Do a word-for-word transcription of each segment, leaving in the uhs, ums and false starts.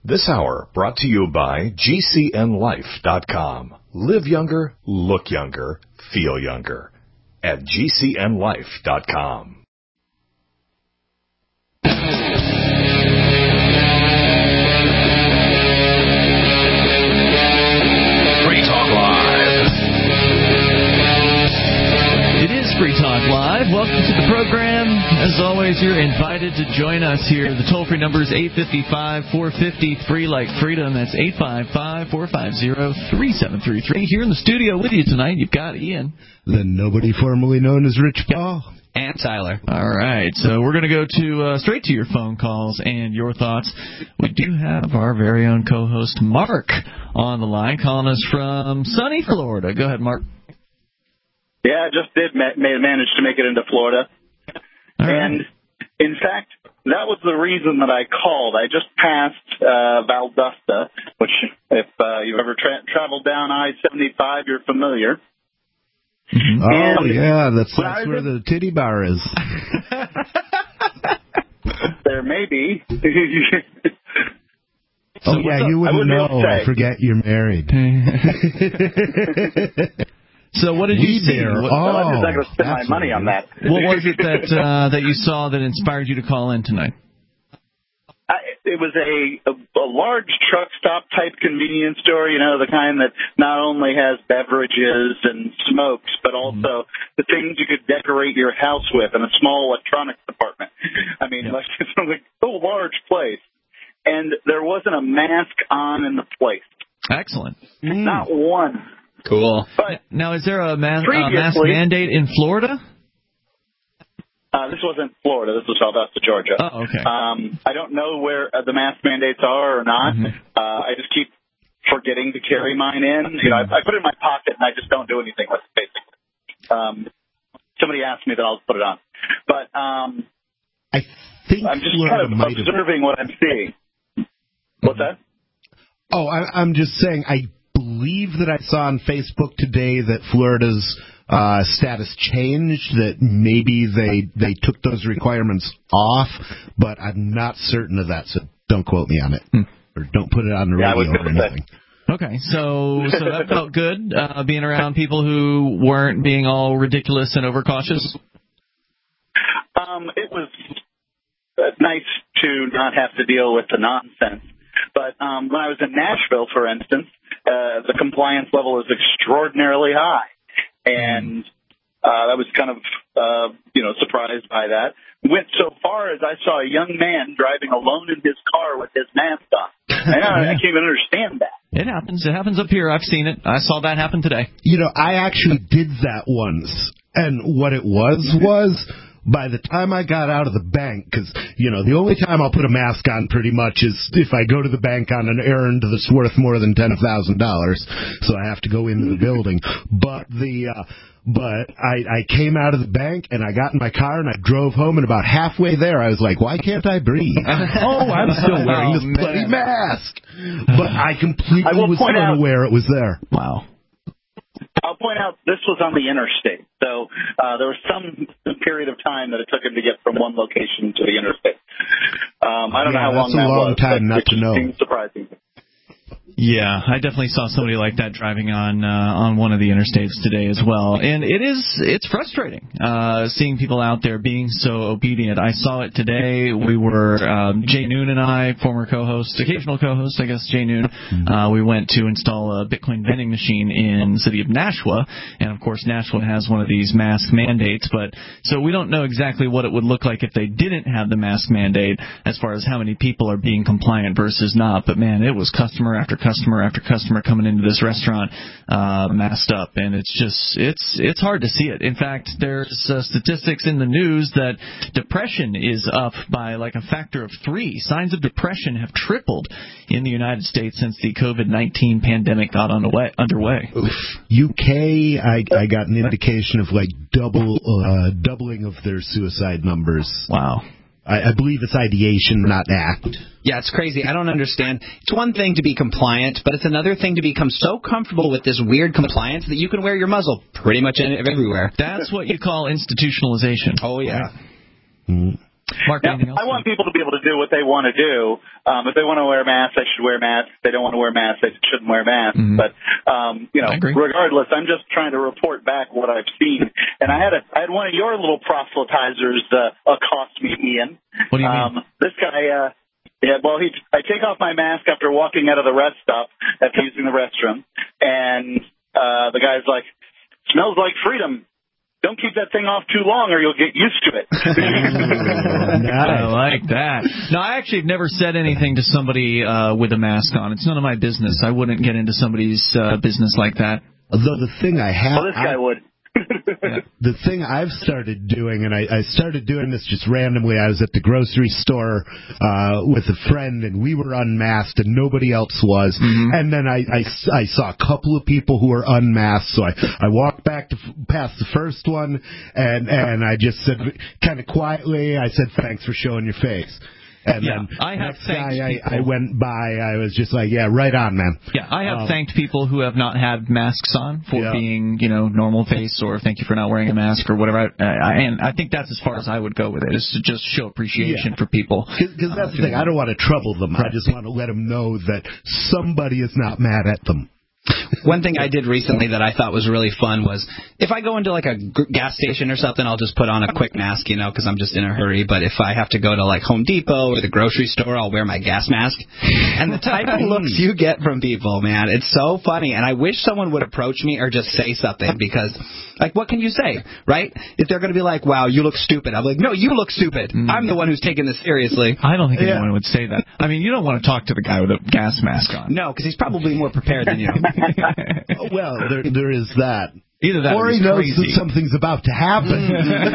This hour brought to you by G C N life dot com. Live younger, look younger, feel younger at G C N life dot com. Free Talk Live. It is Free Talk Live. Welcome to the program. As always, you're invited to join us here. The toll-free number is eight five five, four five zero, free like freedom. That's eight five five, four five zero, three seven three three. Here in the studio with you tonight, you've got Ian. The nobody formerly known as Rich Paul. And Tyler. All right, so we're going to go to uh, straight to your phone calls and your thoughts. We do have our very own co-host, Mark, on the line, calling us from sunny Florida. Go ahead, Mark. Yeah, I just did ma- manage to make it into Florida. All and, right. in fact, that was the reason that I called. I just passed uh, Valdosta, which, if uh, you've ever tra- traveled down I seventy-five, you're familiar. Mm-hmm. Oh, and yeah, that's, that's where in- the titty bar is. There may be. Oh, so yeah, you wouldn't I know. I forget you're married. So what did you we see? There. What, oh, I'm not going to spend my money on that. What was it that uh, that you saw that inspired you to call in tonight? I, it was a, a, a large truck stop type convenience store, you know, the kind that not only has beverages and smokes, but also mm-hmm. the things you could decorate your house with, and a small electronics department. I mean, yeah. like, it's like a large place. And there wasn't a mask on in the place. Excellent. Mm. Not one. Cool. But now, is there a, ma- a mask mandate in Florida? Uh, this wasn't Florida. This was Valdosta, Georgia. Oh, okay. Um, I don't know where uh, the mask mandates are or not. Mm-hmm. Uh, I just keep forgetting to carry mine in. You know, I, I put it in my pocket and I just don't do anything with it, basically. Um, somebody asked me, then I'll put it on. But um, I think I'm just Florida kind of might observing have... what I'm seeing. What's that? Oh, I, I'm just saying, I believe that I saw on Facebook today that Florida's uh, status changed, that maybe they they took those requirements off, but I'm not certain of that, so don't quote me on it. Hmm. Or don't put it on the yeah, radio or anything. Okay, so so that felt good, uh, being around people who weren't being all ridiculous and overcautious? Um, it was nice to not have to deal with the nonsense. But um, when I was in Nashville, for instance, uh, the compliance level is extraordinarily high. And uh, I was kind of, uh, you know, surprised by that. Went so far as I saw a young man driving alone in his car with his mask on. And I, I can't even understand that. It happens. It happens up here. I've seen it. I saw that happen today. You know, I actually did that once. And what it was was... by the time I got out of the bank, because, you know, the only time I'll put a mask on pretty much is if I go to the bank on an errand that's worth more than ten thousand dollars, so I have to go into the building. But the uh, but I, I came out of the bank, and I got in my car, and I drove home, and about halfway there, I was like, why can't I breathe? oh, I'm still wearing this oh, bloody mask. But I completely I will was point unaware out, it was there. Wow. I'll point out this was on the interstate, so uh, there was some period of time that it took him to get from one location to the interstate. Um, I don't yeah, know how long that was. That's a long time not to know. Seems surprising. Yeah, I definitely saw somebody like that driving on uh, on one of the interstates today as well, and it is it's frustrating uh, seeing people out there being so obedient. I saw it today. We were um, Jay Noon and I, former co-host, occasional co-host, I guess Jay Noon. Uh, we went to install a Bitcoin vending machine in the city of Nashua, and of course Nashua has one of these mask mandates. But so we don't know exactly what it would look like if they didn't have the mask mandate, as far as how many people are being compliant versus not. But man, it was customer after customer. customer after customer coming into this restaurant uh, masked up, and it's just it's it's hard to see it. In fact, there's uh, statistics in the news that depression is up by like a factor of three. Signs of depression have tripled in the United States since the COVID nineteen pandemic got underway. underway. U K, I, I got an indication of like double uh, doubling of their suicide numbers. Wow. I, I believe it's ideation, not act. Yeah, it's crazy. I don't understand. It's one thing to be compliant, but it's another thing to become so comfortable with this weird compliance that you can wear your muzzle pretty much everywhere. That's what you call institutionalization. Oh, yeah. Mm. Mark, now, anything else? I want people to be able to do what they want to do. Um, if they want to wear masks, they should wear masks. If they don't want to wear masks, they shouldn't wear masks. Mm-hmm. But um, you know, regardless, I'm just trying to report back what I've seen. And I had a I had one of your little proselytizers uh, accost me, Ian. What do you um, mean? This guy. Uh, Yeah, well, he, I take off my mask after walking out of the rest stop after using the restroom, and uh, the guy's like, "Smells like freedom. Don't keep that thing off too long, or you'll get used to it." I like that. No, I actually have never said anything to somebody uh, with a mask on. It's none of my business. I wouldn't get into somebody's uh, business like that. Although the thing I have, well, this guy I, would. Yeah. The thing I've started doing, and I, I started doing this just randomly, I was at the grocery store uh, with a friend, and we were unmasked, and nobody else was. Mm-hmm. And then I, I, I saw a couple of people who were unmasked, so I, I walked back to past the first one, and, and I just said, kind of quietly, I said, "Thanks for showing your face." And yeah, then I have next thanked guy people. I, I went by, I was just like, yeah, right on, man. Yeah, I have um, thanked people who have not had masks on for yeah. being, you know, normal face, or thank you for not wearing a mask or whatever. I, I, and I think that's as far as I would go with it, is to just show appreciation yeah. for people. Because that's uh, the thing, I don't want to trouble them. Right. I just want to let them know that somebody is not mad at them. One thing I did recently that I thought was really fun was if I go into like a g- gas station or something, I'll just put on a quick mask, you know, because I'm just in a hurry. But if I have to go to like Home Depot or the grocery store, I'll wear my gas mask. And the type of looks you get from people, man, it's so funny. And I wish someone would approach me or just say something, because, like, what can you say, right? If they're going to be like, "Wow, you look stupid," I'm like, "No, you look stupid. Mm. I'm the one who's taking this seriously." I don't think yeah. anyone would say that. I mean, you don't want to talk to the guy with a gas mask on. No, because he's probably more prepared than you. Well, there there is that. Either that, or, or he knows crazy. that something's about to happen.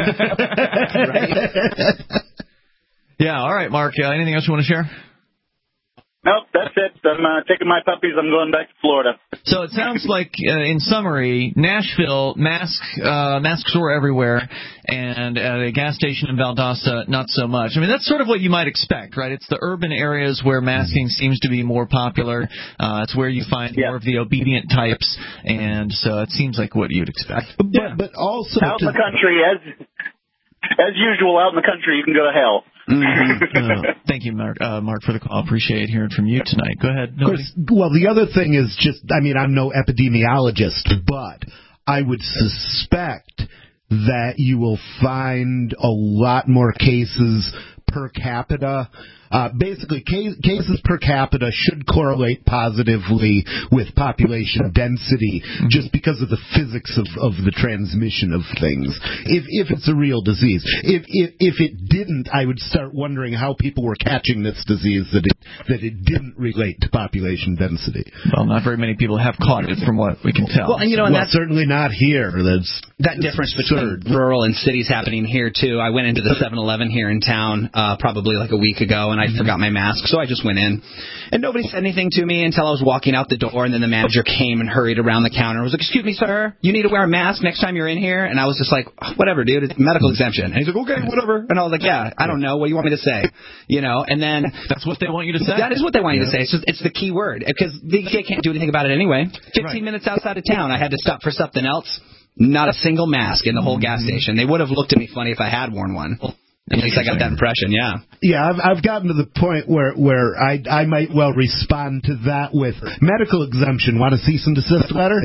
Right. Yeah. All right, Mark. Uh, anything else you want to share? Nope, that's it. I'm uh, taking my puppies. I'm going back to Florida. So it sounds like, uh, in summary, Nashville, mask, uh, masks were everywhere, and at a gas station in Valdosta, not so much. I mean, that's sort of what you might expect, right? It's the urban areas where masking seems to be more popular. Uh, it's where you find yeah. more of the obedient types, and so it seems like what you'd expect. But, yeah. but also... Out in the country, as as usual, out in the country, you can go to hell. Mm-hmm. uh, thank you, Mark, uh, Mark, for the call. Appreciate hearing from you tonight. Go ahead. Of course, well, the other thing is just, I mean, I'm no epidemiologist, but I would suspect that you will find a lot more cases per capita. Uh, basically, case, cases per capita should correlate positively with population density, mm-hmm. just because of the physics of, of the transmission of things. If if it's a real disease, if, if if it didn't, I would start wondering how people were catching this disease that it that it didn't relate to population density. Well, not very many people have caught it, from what we can tell. Well, and you know, and well, that's certainly not here. That's that difference between rural and cities happening here too. I went into the seven eleven here in town uh, probably like a week ago, and I mm-hmm. forgot my mask, so I just went in. And nobody said anything to me until I was walking out the door, and then the manager came and hurried around the counter and was like, "Excuse me, sir, you need to wear a mask next time you're in here." And I was just like, "Whatever, dude, it's medical exemption." And he's like, "Okay, whatever." And I was like, "Yeah, I don't know. What do you want me to say?" You know, and then... That's what they want you to say? That is what they want you to say. It's, just, it's the key word, because they can't do anything about it anyway. fifteen right. minutes outside of town, I had to stop for something else. Not a single mask in the whole gas station. They would have looked at me funny if I had worn one. At least I got that impression, yeah. Yeah, I've, I've gotten to the point where, where I I might well respond to that with medical exemption. Want a cease and desist letter?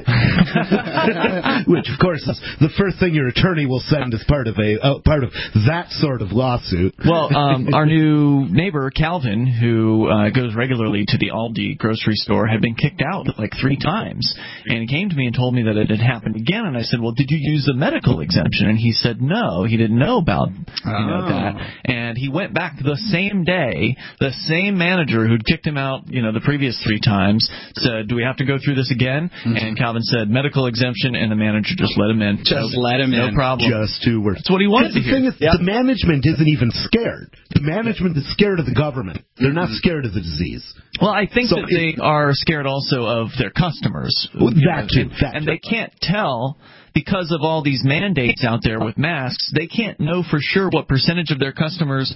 Which, of course, is the first thing your attorney will send as part of a uh, part of that sort of lawsuit. Well, um, our new neighbor, Calvin, who uh, goes regularly to the Aldi grocery store, had been kicked out like three times. And he came to me and told me that it had happened again. And I said, "Well, did you use a medical exemption?" And he said, no, he didn't know about you know, that. And he went back the same day. The same manager who'd kicked him out, you know, the previous three times said, "Do we have to go through this again?" Mm-hmm. And Calvin said, "Medical exemption," and the manager just let him in. Just no, let him no in. No problem. Just two words. That's what he wanted to the hear. Thing is, yep. The management isn't even scared. The management is scared of the government. They're not scared of the disease. Well, I think so that they are scared also of their customers. Well, that too. And, that and too. they can't tell, because of all these mandates out there with masks, they can't know for sure what percentage of their customers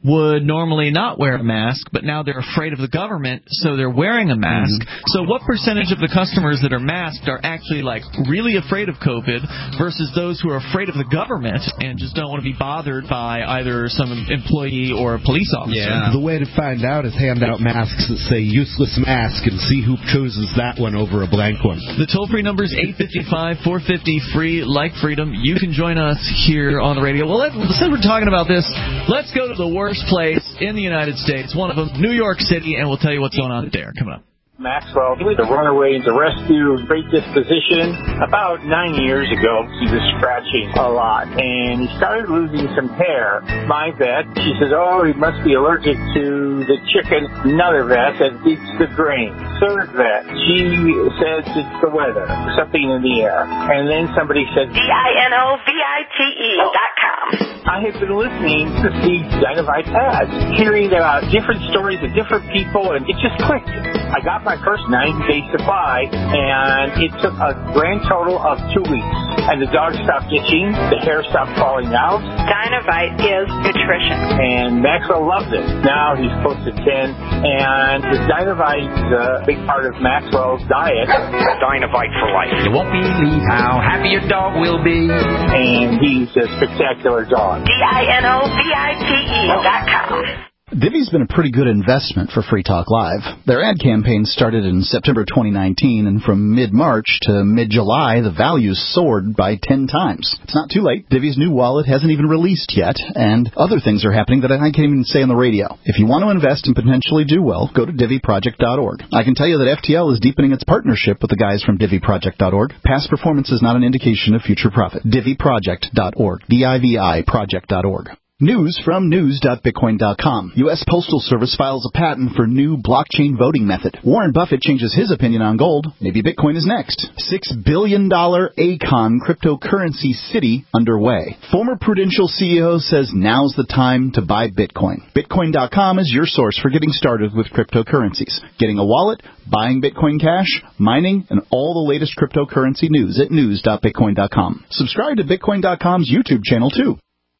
would normally not wear a mask, but now they're afraid of the government, so they're wearing a mask. Mm-hmm. So what percentage of the customers that are masked are actually, like, really afraid of COVID versus those who are afraid of the government and just don't want to be bothered by either some employee or a police officer? Yeah. The way to find out is hand out masks that say useless mask and see who chooses that one over a blank one. The toll-free number is eight five five, four five zero, free, like freedom. You can join us here on the radio. Well, let's, since we're talking about this, let's go to the worst place in the United States, one of them, New York City, and we'll tell you what's going on there. Coming up. Maxwell, he was a runaway to rescue, great disposition. About nine years ago, he was scratching a lot, and he started losing some hair. My vet, she says, oh, he must be allergic to the chicken. Another vet said, it's the grain. Third vet, she says it's the weather, something in the air. And then somebody said, D I N O V I T E dot com. I have been listening to the Dynavite ads, hearing about different stories of different people, and it just clicked. I got my first ninety-day supply, and it took a grand total of two weeks. And the dog stopped itching, the hair stopped falling out. Dynavite is nutrition. And Maxwell loved it. Now he's close to ten, and the Dynavite is a big part of Maxwell's diet. Dynavite for life. You won't believe how happy your dog will be. And he's a spectacular dog. D I N O V I T E dot com. Divvy's been a pretty good investment for Free Talk Live. Their ad campaign started in September twenty nineteen, and from mid-March to mid-July, the values soared by ten times. It's not too late. Divvy's new wallet hasn't even released yet, and other things are happening that I can't even say on the radio. If you want to invest and potentially do well, go to Divvy Project dot org. I can tell you that F T L is deepening its partnership with the guys from Divvy Project dot org. Past performance is not an indication of future profit. Divvy Project dot org. D I V I Project dot org. News from news dot bitcoin dot com. U S Postal Service files a patent for new blockchain voting method. Warren Buffett changes his opinion on gold. Maybe Bitcoin is next. six billion dollars Acon cryptocurrency city underway. Former Prudential C E O says now's the time to buy Bitcoin. Bitcoin dot com is your source for getting started with cryptocurrencies. Getting a wallet, buying Bitcoin Cash, mining, and all the latest cryptocurrency news at news dot bitcoin dot com. Subscribe to Bitcoin dot com's YouTube channel, too.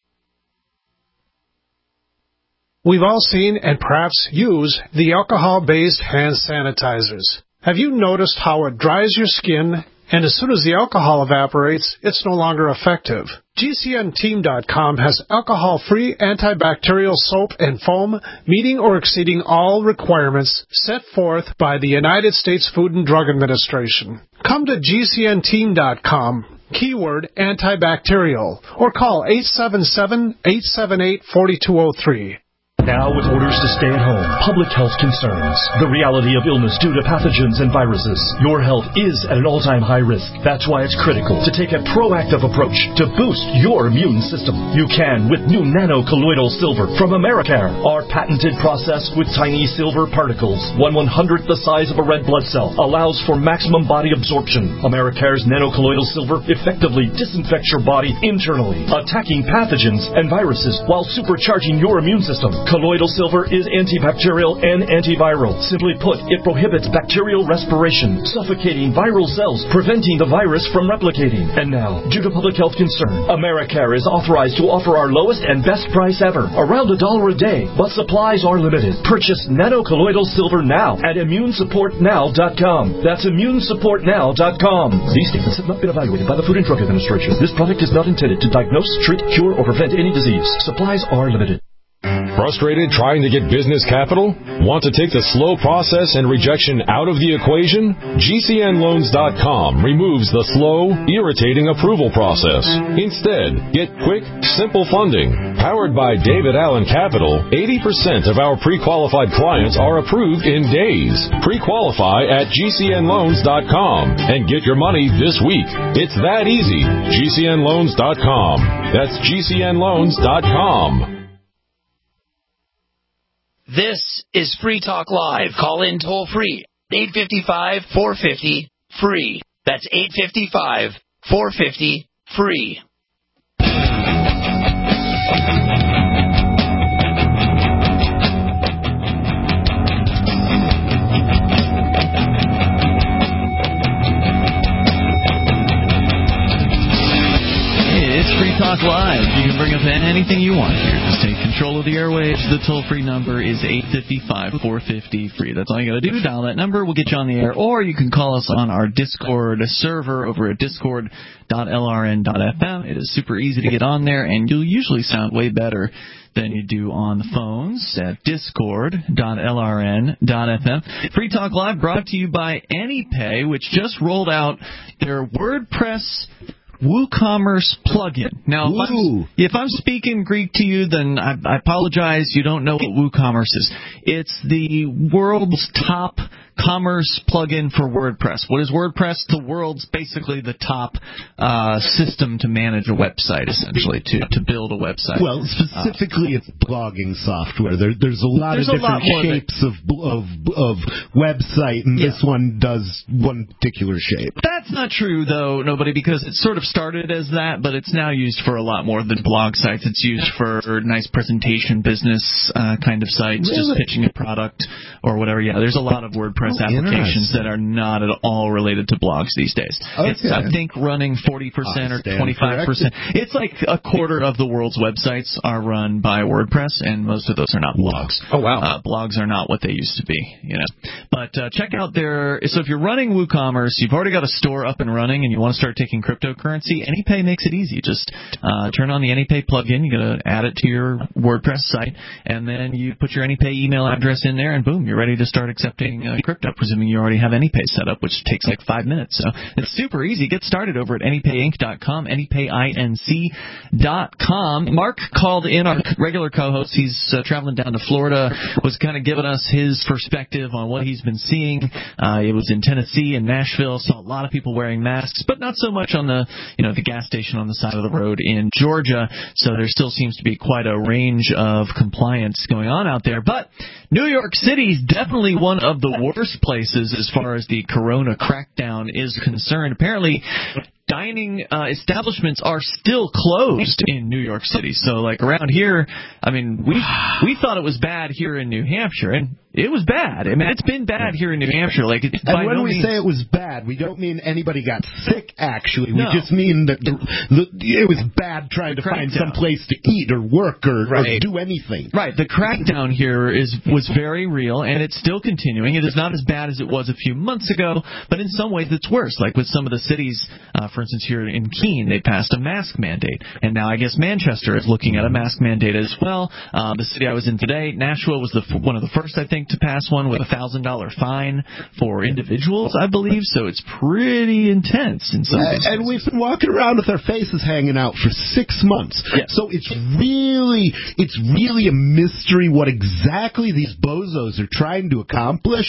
We've all seen and perhaps use the alcohol-based hand sanitizers. Have you noticed how it dries your skin, and as soon as the alcohol evaporates, it's no longer effective? G C N team dot com has alcohol-free antibacterial soap and foam meeting or exceeding all requirements set forth by the United States Food and Drug Administration. Come to G C N team dot com, keyword antibacterial, or call eight seven seven, eight seven eight, four two zero three. Now, with orders to stay at home, public health concerns, the reality of illness due to pathogens and viruses, your health is at an all-time high risk. That's why it's critical to take a proactive approach to boost your immune system. You can with new nano-colloidal silver from Americare. Our patented process with tiny silver particles, one one-hundredth the size of a red blood cell, allows for maximum body absorption. Americare's nano-colloidal silver effectively disinfects your body internally, attacking pathogens and viruses while supercharging your immune system. Colloidal silver is antibacterial and antiviral. Simply put, it prohibits bacterial respiration, suffocating viral cells, preventing the virus from replicating. And now, due to public health concern, Americare is authorized to offer our lowest and best price ever, around a dollar a day, but supplies are limited. Purchase nano-colloidal silver now at immune support now dot com. That's immune support now dot com. These statements have not been evaluated by the Food and Drug Administration. This product is not intended to diagnose, treat, cure, or prevent any disease. Supplies are limited. Frustrated trying to get business capital? Want to take the slow process and rejection out of the equation? G C N loans dot com removes the slow, irritating approval process. Instead, get quick, simple funding. Powered by David Allen Capital, eighty percent of our pre-qualified clients are approved in days. Pre-qualify at G C N loans dot com and get your money this week. It's that easy. G C N loans dot com. That's G C N loans dot com. This is Free Talk Live. Call in toll free. eight five five, four five zero, free. That's eight five five, four five zero, free. It's Free Talk Live. You can bring up anything you want here. Just take control of the airwaves. The toll-free number is eight five five, four five zero, free. That's all you got to do. Dial that number. We'll get you on the air. Or you can call us on our Discord server over at discord dot l r n dot f m. It is super easy to get on there, and you'll usually sound way better than you do on the phones at discord dot l r n dot f m. Free Talk Live brought to you by AnyPay, which just rolled out their WordPress WooCommerce plugin. Now, if I'm, if I'm speaking Greek to you, then I, I apologize. You don't know what WooCommerce is. It's the world's top commerce plugin for WordPress. What is WordPress? The world's basically the top uh, system to manage a website, essentially, to, to build a website. Well, specifically, uh, it's blogging software. There, there's a lot there's of different lot shapes of, of of website, and yeah. this one does one particular shape. That's not true, though, nobody, because it sort of started as that, but it's now used for a lot more than blog sites. It's used for nice presentation business uh, kind of sites, really? Just pitching a product or whatever. Yeah, there's a lot of WordPress oh, applications that are not at all related to blogs these days. Okay. It's, I think, running forty percent or twenty-five percent. Corrected. It's like a quarter of the world's websites are run by WordPress, and most of those are not blogs. Oh, wow. Uh, blogs are not what they used to be, you know. But uh, check out their... So if you're running WooCommerce, you've already got a store up and running, and you want to start taking cryptocurrency, AnyPay makes it easy. Just uh, turn on the AnyPay plugin. You got to add it to your WordPress site, and then you put your AnyPay email address in there, and boom, you're ready to start accepting uh, crypto, presuming you already have AnyPay set up, which takes like five minutes. So it's super easy. Get started over at anypay inc dot com, anypay inc dot com. Mark called in, our regular co-host. He's uh, traveling down to Florida, was kind of giving us his perspective on what he's been seeing. Uh, it was in Tennessee and Nashville, saw a lot of people wearing masks, but not so much on the, you know, the gas station on the side of the road in Georgia. So there still seems to be quite a range of compliance going on out there. But New York City is definitely one of the worst places as far as the corona crackdown is concerned. Apparently, dining uh, establishments are still closed in New York City. So, like, around here, I mean, we we thought it was bad here in New Hampshire, and it was bad. I mean, it's been bad here in New Hampshire. Like, it's and when no we means... say it was bad, we don't mean anybody got sick, actually. No. We just mean that the, the, it was bad trying to find some place to eat or work or, right. or do anything. Right. The crackdown here is was very real, and it's still continuing. It is not as bad as it was a few months ago, but in some ways it's worse. Like with some of the cities, uh, for instance, here in Keene, they passed a mask mandate, and now I guess Manchester is looking at a mask mandate as well. Uh, the city I was in today, Nashville, was the one of the first, I think, to pass one with a thousand dollar fine for individuals, I believe. So it's pretty intense in some uh, And we've been walking around with our faces hanging out for six months. Yes. So it's really, it's really a mystery what exactly these bozos are trying to accomplish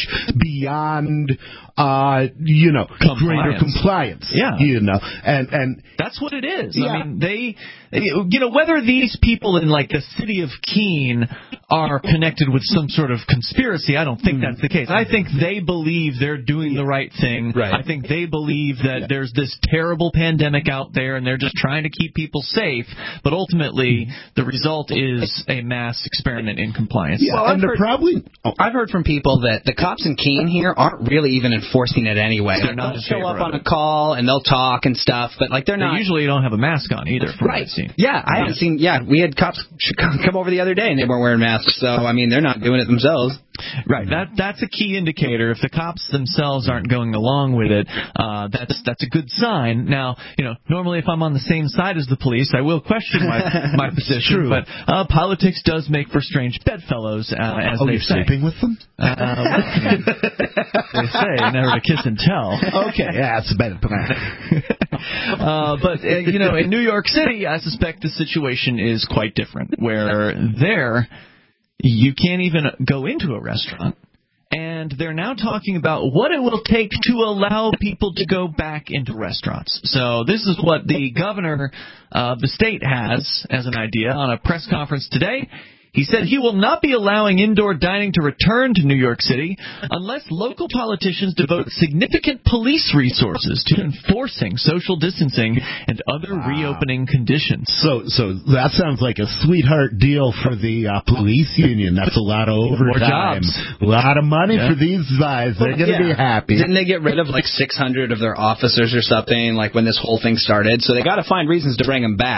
beyond, uh, you know, compliance. greater compliance. Yeah. You know, and and that's what it is. Yeah. I mean, they, you know, whether these people in like the city of Keene are connected with some sort of conspiracy, I don't think that's the case. I think they believe they're doing the right thing. Right. I think they believe that yeah. there's this terrible pandemic out there, and they're just trying to keep people safe. But ultimately, the result is a mass experiment in compliance. Yeah, well, and I've they're heard, probably. Oh. I've heard from people that the cops in Keene here aren't really even enforcing it anyway. They're not they'll show up on a call and they'll talk and stuff, but like they're not. They usually don't have a mask on either. From right. what I've seen. Yeah, I haven't seen. Yeah, we had cops come over the other day and they weren't wearing masks. So I mean, they're not doing it themselves. Right. That that's a key indicator. If the cops themselves aren't going along with it, uh, that's that's a good sign. Now, you know, normally if I'm on the same side as the police, I will question my my position. True. But uh, politics does make for strange bedfellows, uh, as oh, they you're say. sleeping with them? Uh, they say never to kiss and tell. Okay, yeah, that's a better plan. uh, but uh, you know, in New York City, I suspect the situation is quite different. Where there, you can't even go into a restaurant. And they're now talking about what it will take to allow people to go back into restaurants. So this is what the governor of the state has as an idea on a press conference today. He said he will not be allowing indoor dining to return to New York City unless local politicians devote significant police resources to enforcing social distancing and other wow. reopening conditions. So so that sounds like a sweetheart deal for the uh, police union. That's a lot of overtime. A lot of money yeah. for these guys. They're well, going to yeah. be happy. Didn't they get rid of like six hundred of their officers or something like when this whole thing started? So they got to find reasons to bring them back.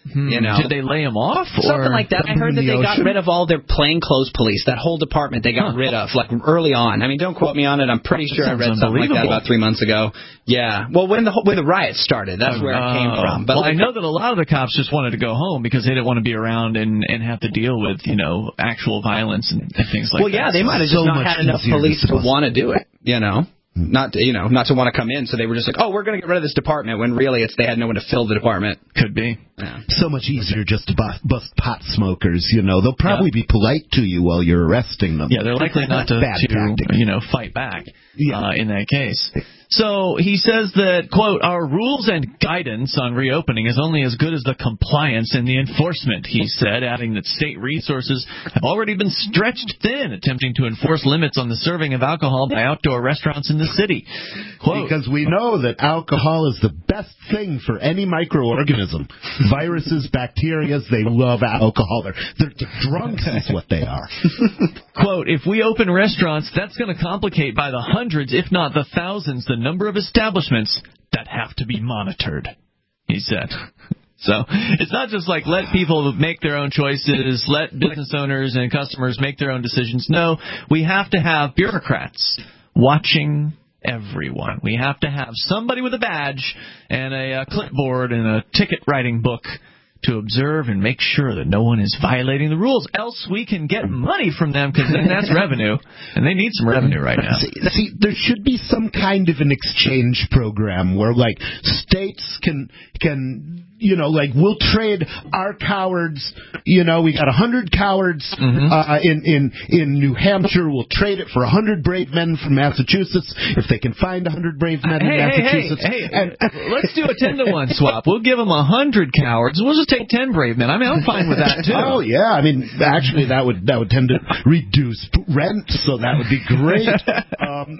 Hmm. You know, did they lay them off? Something or like that. I heard that the they got ocean? rid of all their plainclothes police. That whole department they got Huh. rid of, like early on. I mean, don't quote me on it. I'm pretty sure I sounds read something like that unbelievable. about three months ago. Yeah. Well, when the whole, when the riots started, that's where it came Oh. from. But well, like, I know that a lot of the cops just wanted to go home because they didn't want to be around and, and have to deal with, you know, actual violence and, and things like well, that. yeah, they might have So just not much had enough easier to police to discuss. want to do it. You know. Not to, you know, not to want to come in, so they were just like, oh, we're going to get rid of this department, when really it's they had no one to fill the department. Could be. Yeah. So much easier just to bust, bust pot smokers, you know. They'll probably yeah. be polite to you while you're arresting them. Yeah, they're likely not to, Bad to tactic. you know, fight back yeah. uh, in that case. So he says that, quote, our rules and guidance on reopening is only as good as the compliance and the enforcement, he said, adding that state resources have already been stretched thin attempting to enforce limits on the serving of alcohol by outdoor restaurants in the city. Quote, because we know that alcohol is the best thing for any microorganism. Viruses, bacteria, they love alcohol. They're, they're the drunks is what they are. Quote, if we open restaurants, that's going to complicate by the hundreds, if not the thousands, the number of establishments that have to be monitored, he said. So it's not just like let people make their own choices, let business owners and customers make their own decisions. No, we have to have bureaucrats watching everyone. We have to have somebody with a badge and a, a clipboard and a ticket writing book to observe and make sure that no one is violating the rules. Else we can get money from them, because then that's revenue, and they need some revenue right now. See, see, there should be some kind of an exchange program where, like, states can can. You know, like, we'll trade our cowards. You know, we got a hundred cowards mm-hmm. uh, in, in in New Hampshire. We'll trade it for a hundred brave men from Massachusetts if they can find a hundred brave men hey, in Massachusetts. Hey, hey, hey, let's do a ten to one swap. We'll give them a hundred cowards. We'll just take ten brave men. I mean, I'm fine with that too. Oh yeah, I mean, actually, that would that would tend to reduce rent, so that would be great. um.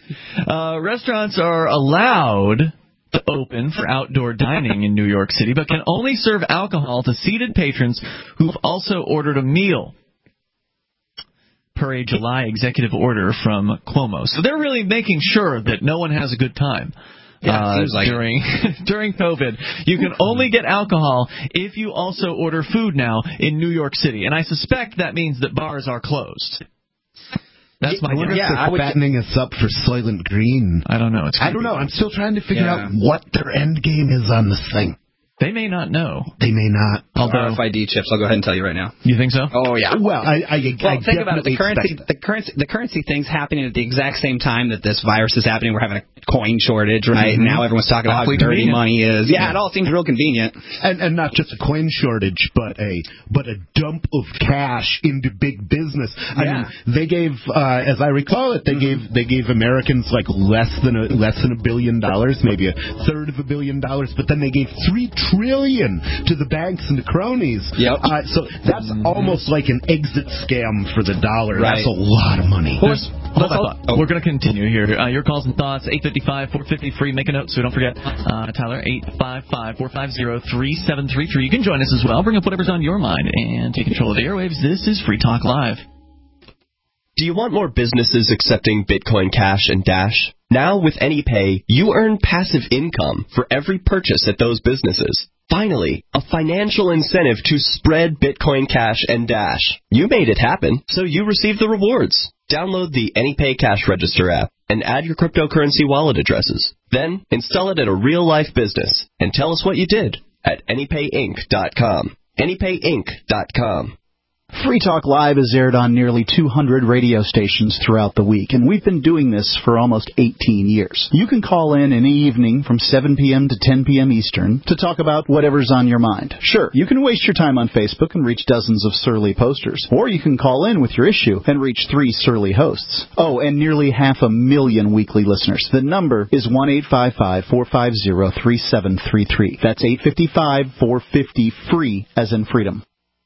uh, restaurants are allowed to open for outdoor dining in New York City, but can only serve alcohol to seated patrons who've also ordered a meal, per a July executive order from Cuomo. So they're really making sure that no one has a good time. Yeah, uh, seems like during during COVID. You can only get alcohol if you also order food now in New York City, and I suspect that means that bars are closed. That's my I wonder guess. if they're fattening us up for Soylent Green. I don't know. It's I don't know. I'm still trying to figure yeah. out what their end game is on this thing. They may not know. They may not. Although R F I D chips, I'll go ahead and tell you right now. You think so? Oh yeah. Well, I, I, well, I think about it. The currency, that. the currency, the currency thing's happening at the exact same time that this virus is happening. We're having a coin shortage, right? Mm-hmm. And now everyone's talking about how dirty convenient. money is. Yeah, yeah, it all seems real convenient. And and not just a coin shortage, but a but a dump of cash into big business. I yeah. mean, they gave, uh, as I recall it, they mm-hmm. gave they gave Americans like less than a less than a billion dollars, maybe a third of a billion dollars, but then they gave three trillion to the banks and the cronies. Yep. Uh, so that's mm-hmm. almost like an exit scam for the dollar. Right. That's a lot of money. Well, hold on. Oh. We're going to continue here. Uh, your calls and thoughts, eight five five, four five zero, free. Make a note so don't forget. Uh, Tyler, eight five five, four five zero, three seven three three. You can join us as well. Bring up whatever's on your mind and take control of the airwaves. This is Free Talk Live. Do you want more businesses accepting Bitcoin Cash and Dash? Now with AnyPay, you earn passive income for every purchase at those businesses. Finally, a financial incentive to spread Bitcoin Cash and Dash. You made it happen, so you receive the rewards. Download the AnyPay Cash Register app and add your cryptocurrency wallet addresses. Then install it at a real-life business and tell us what you did at any pay inc dot com. any pay inc dot com. Free Talk Live is aired on nearly two hundred radio stations throughout the week, and we've been doing this for almost eighteen years. You can call in any evening from seven p.m. to ten p.m. Eastern to talk about whatever's on your mind. Sure, you can waste your time on Facebook and reach dozens of surly posters, or you can call in with your issue and reach three surly hosts. Oh, and nearly half a million weekly listeners. The number is one eight five five, four five zero, three seven three three. That's eight five five, four five zero, free, as in freedom.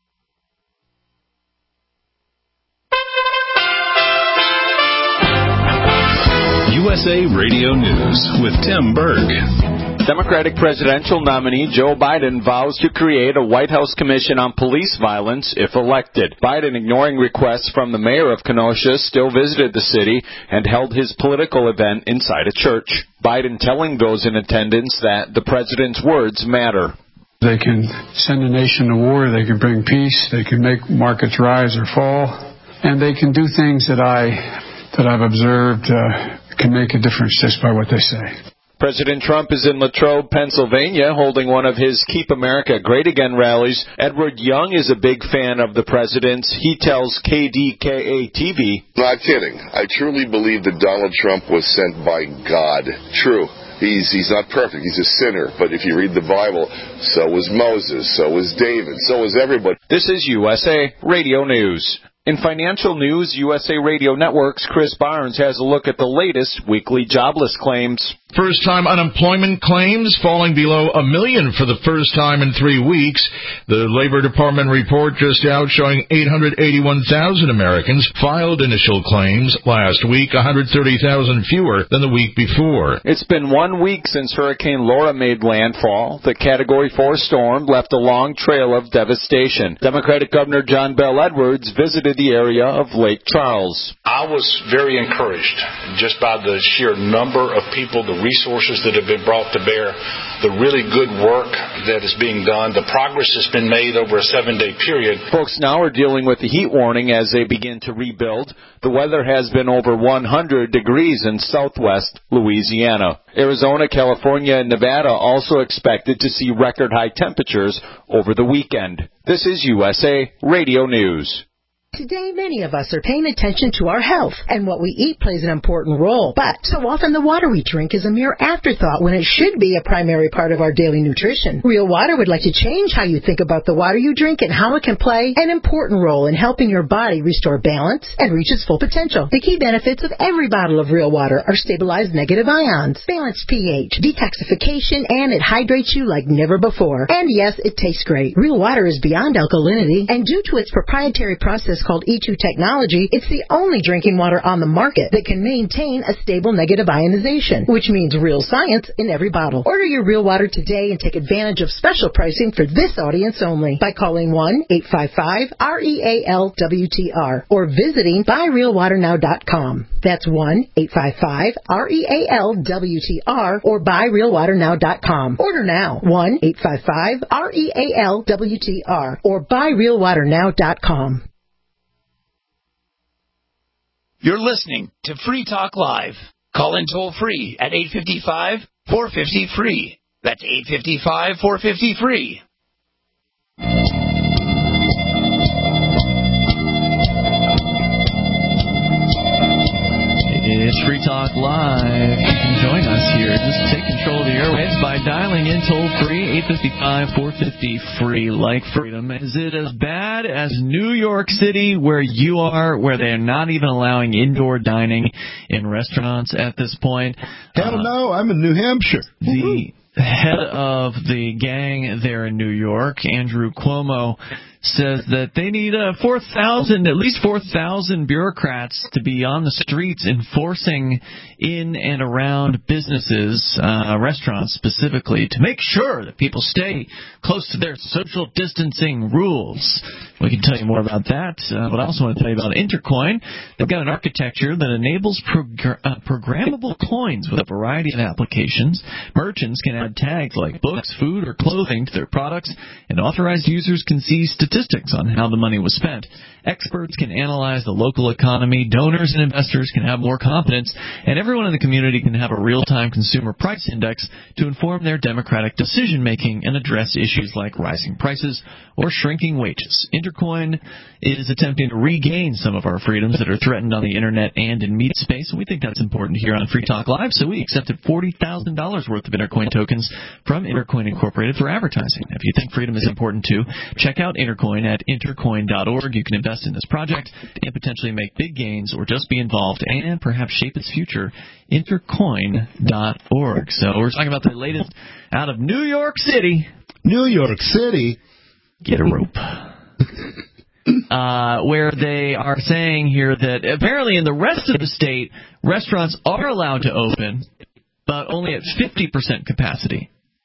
U S A Radio News with Tim Berg. Democratic presidential nominee Joe Biden vows to create a White House commission on police violence if elected. Biden, ignoring requests from the mayor of Kenosha, still visited the city and held his political event inside a church. Biden telling those in attendance that the president's words matter. They can send a nation to war, they can bring peace, they can make markets rise or fall, and they can do things that, I, that I've observed uh, can make a difference just by what they say. President Trump is in Latrobe, Pennsylvania, holding one of his Keep America Great Again rallies. Edward Young is a big fan of the president's. He tells K D K A T V. Not kidding. I truly believe that Donald Trump was sent by God. True. He's he's not perfect. He's a sinner. But if you read the Bible, so was Moses, so was David, so was everybody. This is U S A Radio News. In financial news, U S A Radio Network's Chris Barnes has a look at the latest weekly jobless claims. First-time unemployment claims falling below a million for the first time in three weeks. The Labor Department report just out showing eight hundred eighty-one thousand Americans filed initial claims last week, one hundred thirty thousand fewer than the week before. It's been one week since Hurricane Laura made landfall. The Category four storm left a long trail of devastation. Democratic Governor John Bel Edwards visited the area of Lake Charles. I was very encouraged just by the sheer number of people, the resources that have been brought to bear, the really good work that is being done, the progress that's been made over a seven-day period. Folks now are dealing with the heat warning as they begin to rebuild. The weather has been over one hundred degrees in southwest Louisiana. Arizona, California, and Nevada also expected to see record-high temperatures over the weekend. This is U S A Radio News. Today, many of us are paying attention to our health, and what we eat plays an important role. But so often the water we drink is a mere afterthought when it should be a primary part of our daily nutrition. Real Water would like to change how you think about the water you drink and how it can play an important role in helping your body restore balance and reach its full potential. The key benefits of every bottle of Real Water are stabilized negative ions, balanced pH, detoxification, and it hydrates you like never before. And yes, it tastes great. Real Water is beyond alkalinity, and due to its proprietary process called E two technology, it's the only drinking water on the market that can maintain a stable negative ionization, which means real science in every bottle. Order your Real Water today and take advantage of special pricing for this audience only by calling one eight five five R E A L W T R or visiting buy real water now dot com. That's one eight five five R E A L W T R or buy real water now dot com. Order now, one eight five five R E A L W T R or buy real water now dot com. You're listening to Free Talk Live. Call in toll free at eight five five, four five zero, free. That's eight five five, four five zero, free. It's Free Talk Live. You can join us here. Just take control of the airwaves by dialing in toll-free, eight five five, four five zero, free, like freedom. Is it as bad as New York City, where you are, where they're not even allowing indoor dining in restaurants at this point? Hell uh, no, I'm in New Hampshire. The head of the gang there in New York, Andrew Cuomo, says that they need uh, four thousand, at least four thousand bureaucrats to be on the streets enforcing in and around businesses, uh, restaurants specifically, to make sure that people stay close to their social distancing rules. We can tell you more about that, uh, but I also want to tell you about Intercoin. They've got an architecture that enables progr- uh, programmable coins with a variety of applications. Merchants can add tags like books, food, or clothing to their products, and authorized users can see statistics on how the money was spent. Experts can analyze the local economy, donors and investors can have more confidence, and everyone in the community can have a real-time consumer price index to inform their democratic decision-making and address issues like rising prices or shrinking wages. Intercoin is attempting to regain some of our freedoms that are threatened on the Internet and in media space, and we think that's important here on Free Talk Live, so we accepted forty thousand dollars worth of Intercoin tokens from Intercoin Incorporated for advertising. If you think freedom is important too, check out Intercoin at intercoin dot org. You can invest in this project and potentially make big gains or just be involved and perhaps shape its future. intercoin dot org. So we're talking about the latest out of New York City. New York City? Get a rope. Uh, where they are saying here that apparently in the rest of the state, restaurants are allowed to open, but only at fifty percent capacity.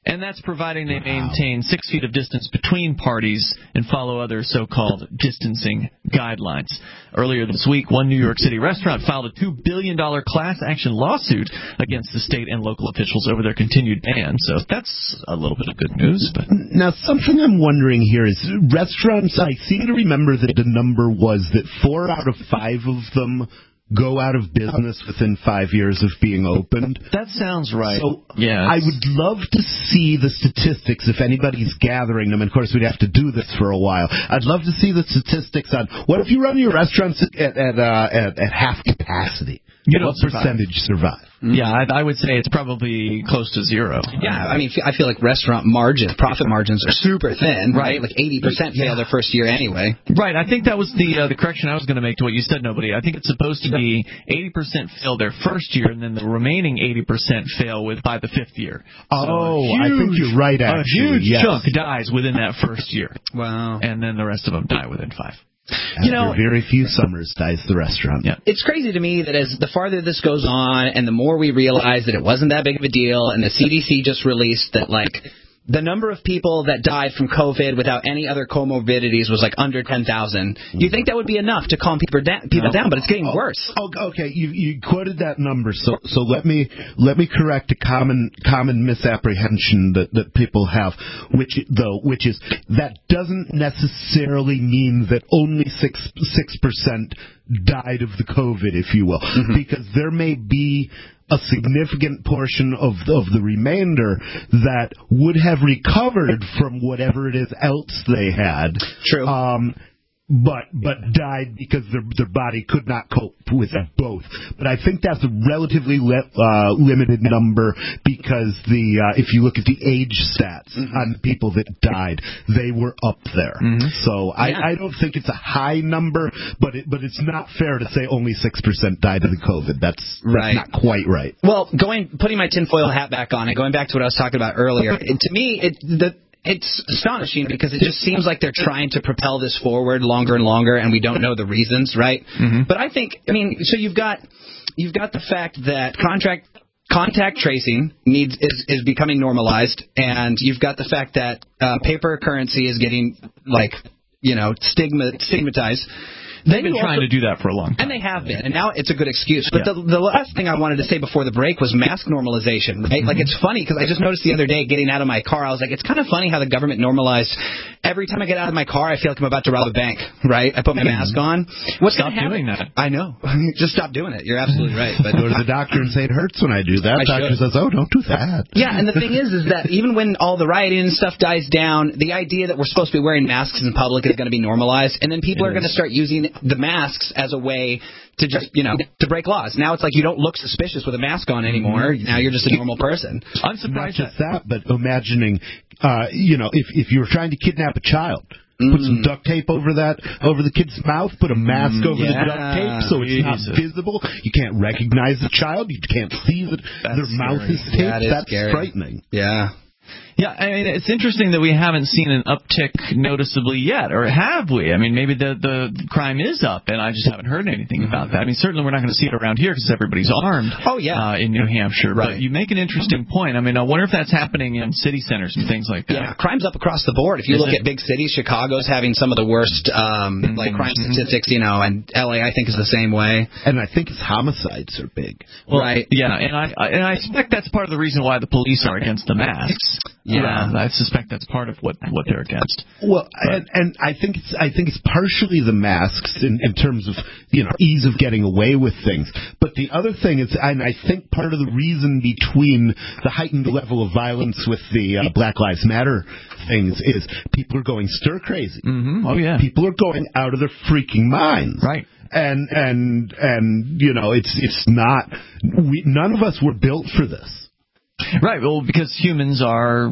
And that's providing they maintain six feet of distance between parties and follow other so-called distancing guidelines. Earlier this week, one New York City restaurant filed a two billion dollars class action lawsuit against the state and local officials over their continued ban. So that's a little bit of good news. But now, something I'm wondering here is restaurants, I seem to remember that the number was that four out of five of them go out of business within five years of being opened. That sounds right. So yeah, I would love to see the statistics if anybody's gathering them. And of course, we'd have to do this for a while. I'd love to see the statistics on what if you run your restaurants at at uh, at, at half capacity. You what percentage survive? Yeah, I, I would say it's probably close to zero. Yeah, I mean, I feel like restaurant margins, profit margins are super thin, right? Like eighty percent fail their first year anyway. Right, I think that was the uh, the correction I was going to make to what you said, Nobody. I think it's supposed to be eighty percent fail their first year, and then the remaining eighty percent fail with by the fifth year. Oh, so huge, I think you're right, actually. A huge yes. chunk dies within that first year. Wow. And then the rest of them die within five. You know, After very few summers dies the restaurant. Yeah. It's crazy to me that as the farther this goes on and the more we realize that it wasn't that big of a deal, and the C D C just released that, like, the number of people that died from COVID without any other comorbidities was like under ten thousand. You think that would be enough to calm people, da- people no. down, but it's getting oh, worse. Oh, okay, you, you quoted that number, so so let me let me correct a common common misapprehension that, that people have, which though which is that doesn't necessarily mean that only six six percent died of the COVID, if you will, mm-hmm. because there may be a significant portion of the, of the remainder that would have recovered from whatever it is else they had. True. Um, but but died because their their body could not cope with both. But I think that's a relatively le- uh, limited number because the uh, if you look at the age stats mm-hmm. on the people that died, they were up there. Mm-hmm. So I, yeah. I don't think it's a high number, but it, but it's not fair to say only six percent died of the COVID. That's, that's right. not quite right. Well, going putting my tinfoil hat back on and going back to what I was talking about earlier, it, to me, it the It's astonishing because it just seems like they're trying to propel this forward longer and longer, and we don't know the reasons, right? Mm-hmm. But I think, I mean, so you've got you've got the fact that contract contact tracing needs is, is becoming normalized, and you've got the fact that uh, paper currency is getting like you know stigma stigmatized. They've been trying to do that for a long time. And they have been, and now it's a good excuse. But yeah. the, the last thing I wanted to say before the break was mask normalization, right? Mm-hmm. Like, it's funny, because I just noticed the other day getting out of my car, I was like, it's kind of funny how the government normalized, every time I get out of my car, I feel like I'm about to rob a bank, right? I put my mask on. What's Stop doing that. I know. Just stop doing it. You're absolutely right. But go to the doctor and say it hurts when I do that. The doctor says, oh, don't do that. Yeah, and the thing is, is that even when all the rioting and stuff dies down, the idea that we're supposed to be wearing masks in public is going to be normalized, and then people it are going to start using the masks as a way to just, you know, to break laws. Now it's like you don't look suspicious with a mask on anymore. Now you're just a normal person. I'm surprised. Not just that, but imagining, uh, you know, if, if you were trying to kidnap a child, mm. put some duct tape over that, over the kid's mouth, put a mask mm, over yeah. the duct tape so it's Jesus. not visible. You can't recognize the child. You can't see that That's their scary. mouth is taped. Yeah, That's scary. frightening. Yeah. Yeah, I mean, it's interesting that we haven't seen an uptick noticeably yet, or have we? I mean, maybe the, the crime is up, and I just haven't heard anything mm-hmm. about that. I mean, certainly we're not going to see it around here because everybody's armed oh, yeah. uh, in New Hampshire. Right. But you make an interesting point. I mean, I wonder if that's happening in city centers and things like that. Yeah, crime's up across the board. If you is look it? at big cities, Chicago's having some of the worst um, mm-hmm. like crime statistics, you know, and L A I think is the same way. And I think its homicides are big. Well, right. Yeah, and I, I and I suspect that's part of the reason why the police are against the masks. Yeah, uh, I suspect that's part of what what they're against. Well, and, and I think it's I think it's partially the masks in, in terms of you know ease of getting away with things. But the other thing is, and I think part of the reason between the heightened level of violence with the uh, Black Lives Matter things is people are going stir crazy. Mm-hmm. Oh yeah, people are going out of their freaking minds. Right. And and and you know it's it's not we, none of us were built for this. Right, well, because humans are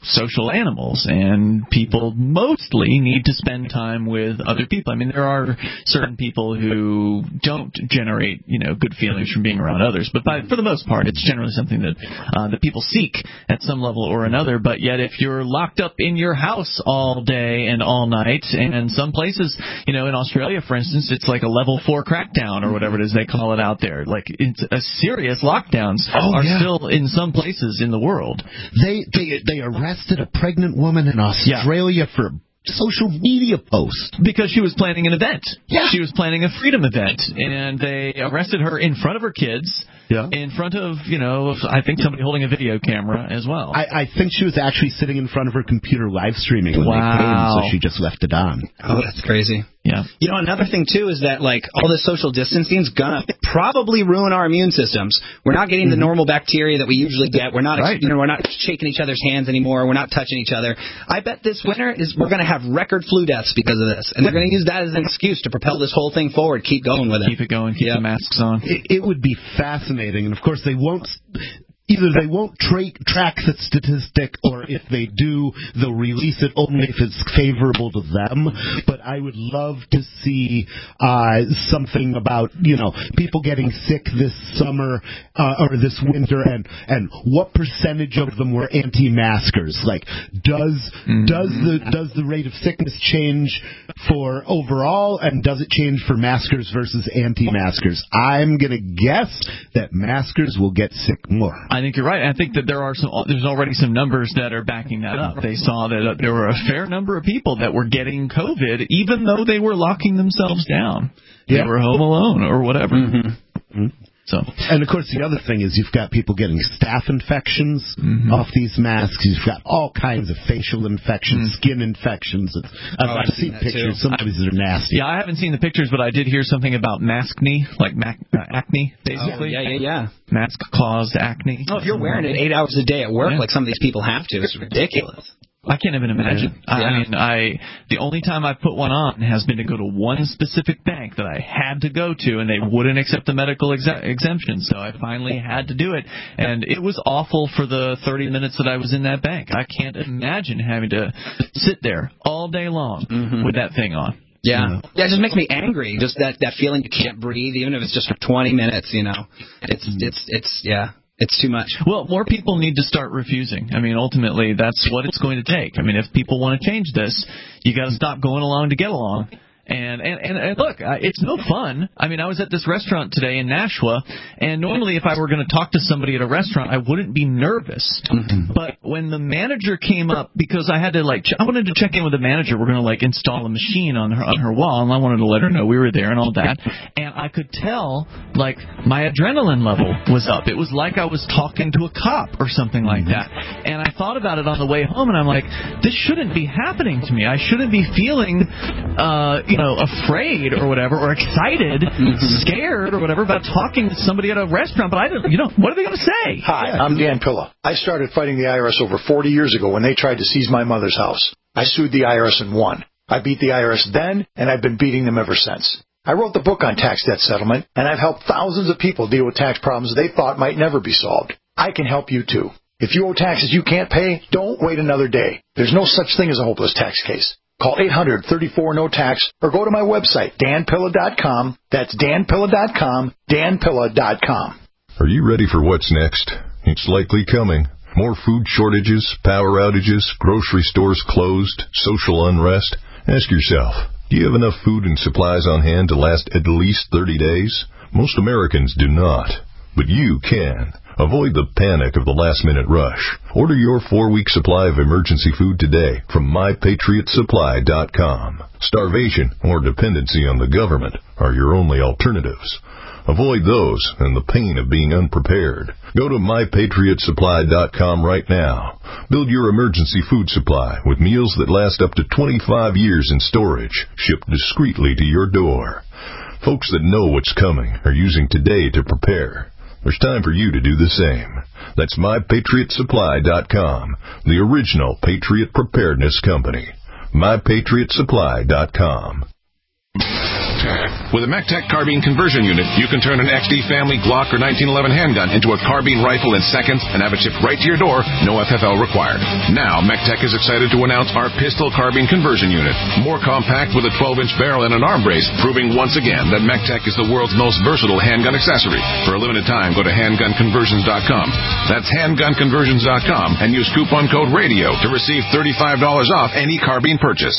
social animals, and people mostly need to spend time with other people. I mean, there are certain people who don't generate, you know, good feelings from being around others, but by, for the most part, it's generally something that uh, that people seek at some level or another. But yet, if you're locked up in your house all day and all night, and in some places, you know, in Australia, for instance, it's like a level four crackdown or whatever it is they call it out there. Like, it's a serious lockdowns oh, are yeah. still in some places in the world. They they they arrested a pregnant woman in Australia yeah. for a social media post because she was planning an event. Yeah. She was planning a freedom event, and they arrested her in front of her kids. Yeah. In front of, you know, I think somebody holding a video camera as well. I, I think she was actually sitting in front of her computer live streaming when wow. they came, so she just left it on. Oh, that's crazy. Yeah. You know, another thing, too, is that, like, all this social distancing is going to probably ruin our immune systems. We're not getting mm-hmm. the normal bacteria that we usually get. We're not, right. you know, we're not shaking each other's hands anymore. We're not touching each other. I bet this winter is we're going to have record flu deaths because of this. And they're going to use that as an excuse to propel this whole thing forward. Keep going with it. Keep it going. Keep yeah. the masks on. It, it would be fascinating. And, of course, they won't... Either they won't tra- track the statistic, or if they do, they'll release it only if it's favorable to them. But I would love to see uh, something about, you know, people getting sick this summer uh, or this winter, and, and what percentage of them were anti-maskers. Like, does mm-hmm. does the does the rate of sickness change for overall, and does it change for maskers versus anti-maskers? I'm going to guess that maskers will get sick more. I think you're right. I think that there are some. There's already some numbers that are backing that up. They saw that uh, there were a fair number of people that were getting COVID, even though they were locking themselves down. Yeah. They were home alone or whatever. Mm-hmm. Mm-hmm. So, and of course, the other thing is you've got people getting staph infections mm-hmm. off these masks. You've got all kinds of facial infections, mm-hmm. skin infections. I've, oh, I've seen, seen pictures. Some of these are nasty. Yeah, I haven't seen the pictures, but I did hear something about maskne, like mac, uh, acne, basically. Oh, yeah, yeah, yeah. Mask-caused acne. Oh, if you're wearing it eight hours a day at work, yeah. like some of these people have to, it's ridiculous. I can't even imagine. Yeah. I, I mean, I the only time I've put one on has been to go to one specific bank that I had to go to, and they wouldn't accept the medical ex- exemption, so I finally had to do it. And it was awful for the thirty minutes that I was in that bank. I can't imagine having to sit there all day long mm-hmm. with that thing on. Yeah. You know? Yeah, it just makes me angry. Just that, that feeling you can't breathe, even if it's just for twenty minutes, you know. It's, it's, it's, yeah. It's too much. Well, more people need to start refusing. I mean, ultimately, that's what it's going to take. I mean, if people want to change this, you got to stop going along to get along. And, and, and, and look, uh, it's no fun. I mean, I was at this restaurant today in Nashua, and normally if I were going to talk to somebody at a restaurant, I wouldn't be nervous. Mm-hmm. But when the manager came up, because I had to, like, ch- I wanted to check in with the manager. We're going to, like, install a machine on her on her wall, and I wanted to let her know we were there and all that. And I could tell, like, my adrenaline level was up. It was like I was talking to a cop or something like that. And I thought about it on the way home, and I'm like, this shouldn't be happening to me. I shouldn't be feeling, uh, you know, afraid or whatever, or excited, mm-hmm. scared or whatever about talking to somebody at a restaurant. But I don't, you know, what are they going to say? Hi, I'm Dan Pilla. I started fighting the I R S over forty years ago when they tried to seize my mother's house. I sued the I R S and won. I beat the I R S then, and I've been beating them ever since. I wrote the book on tax debt settlement, and I've helped thousands of people deal with tax problems they thought might never be solved. I can help you too. If you owe taxes you can't pay, don't wait another day. There's no such thing as a hopeless tax case. Call eight hundred, thirty-four, no tax or go to my website, dan pilla dot com. That's dan pilla dot com, dan pilla dot com. Are you ready for what's next? It's likely coming. More food shortages, power outages, grocery stores closed, social unrest. Ask yourself, do you have enough food and supplies on hand to last at least thirty days? Most Americans do not, but you can. Avoid the panic of the last-minute rush. Order your four-week supply of emergency food today from my patriot supply dot com. Starvation or dependency on the government are your only alternatives. Avoid those and the pain of being unprepared. Go to my patriot supply dot com right now. Build your emergency food supply with meals that last up to twenty-five years in storage, shipped discreetly to your door. Folks that know what's coming are using today to prepare. There's time for you to do the same. That's my patriot supply dot com, the original Patriot Preparedness Company. my patriot supply dot com. With a MECTEC carbine conversion unit, you can turn an X D Family Glock or nineteen eleven handgun into a carbine rifle in seconds and have it shipped right to your door, no F F L required. Now, MECTEC is excited to announce our pistol carbine conversion unit. More compact with a twelve-inch barrel and an arm brace, proving once again that MECTEC is the world's most versatile handgun accessory. For a limited time, go to handgun conversions dot com. That's handgun conversions dot com and use coupon code RADIO to receive thirty-five dollars off any carbine purchase.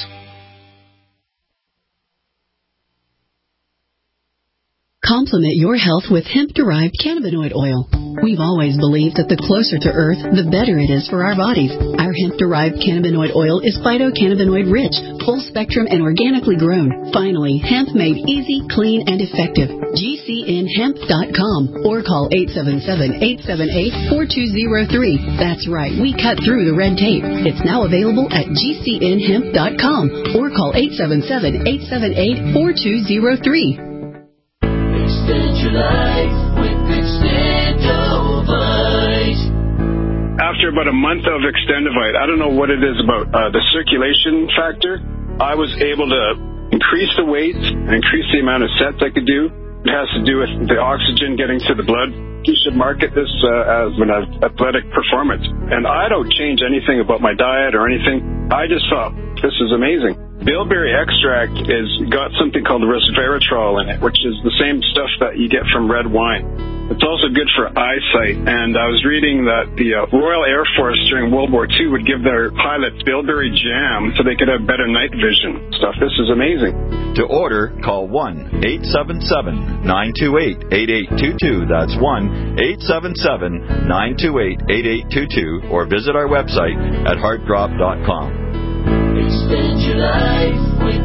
Complement your health with hemp-derived cannabinoid oil. We've always believed that the closer to Earth, the better it is for our bodies. Our hemp-derived cannabinoid oil is phytocannabinoid-rich, full-spectrum, and organically grown. Finally, hemp made easy, clean, and effective. G C N hemp dot com or call eight seven seven, eight seven eight, four two zero three. That's right, we cut through the red tape. It's now available at G C N hemp dot com or call eight seven seven, eight seven eight, four two zero three. Extend your life with Extendovite. After about a month of Extendovite, I don't know what it is about uh, the circulation factor, I was able to increase the weight and increase the amount of sets I could do. It has to do with the oxygen getting to the blood. You should market this uh, as an athletic performance. And I don't change anything about my diet or anything. I just thought, this is amazing. Bilberry extract is got something called resveratrol in it, which is the same stuff that you get from red wine. It's also good for eyesight, and I was reading that the uh, Royal Air Force during World War Two would give their pilots bilberry jam so they could have better night vision stuff. This is amazing. To order, call one eight seven seven, nine two eight, eight eight two two. That's one eight seven seven, nine two eight, eight eight two two, or visit our website at heart drop dot com. Extend your life with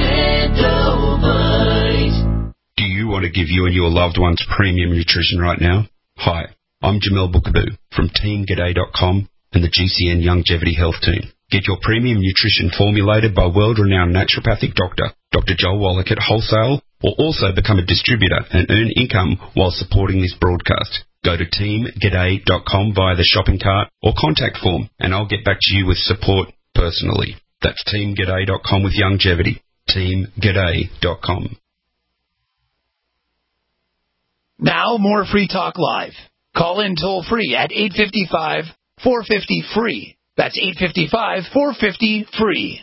Extendovite. Do you want to give you and your loved ones premium nutrition right now? Hi, I'm Jamel Bookaboo from team g'day dot com and the G C N Longevity Health Team. Get your premium nutrition formulated by world-renowned naturopathic doctor, Doctor Joel Wallach at Wholesale, or also become a distributor and earn income while supporting this broadcast. Go to team g'day dot com via the shopping cart or contact form, and I'll get back to you with support personally. That's team g'day dot com with longevity. team g'day dot com. Now more Free Talk Live. Call in toll free at eight five five, four five zero, free. That's eight five five, four five zero, free.